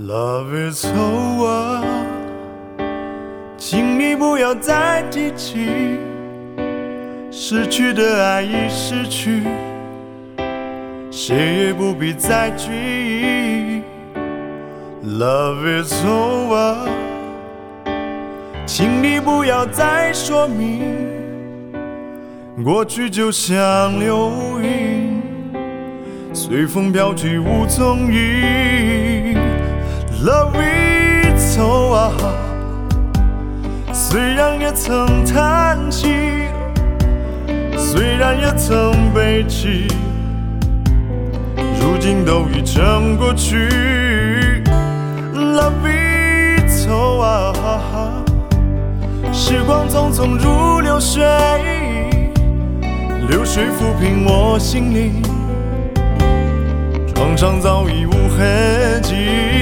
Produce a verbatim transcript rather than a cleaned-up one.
Love is over， 请你不要再提起，失去的爱已失去，谁也不必再追忆。Love is over， 请你不要再说明，过去就像流云，随风飘去无踪影。Love is over， 虽然也曾叹息，虽然也曾悲泣，如今都已成过去。Love is over， 时光匆匆如流水，流水抚平我心灵，创伤早已无痕迹。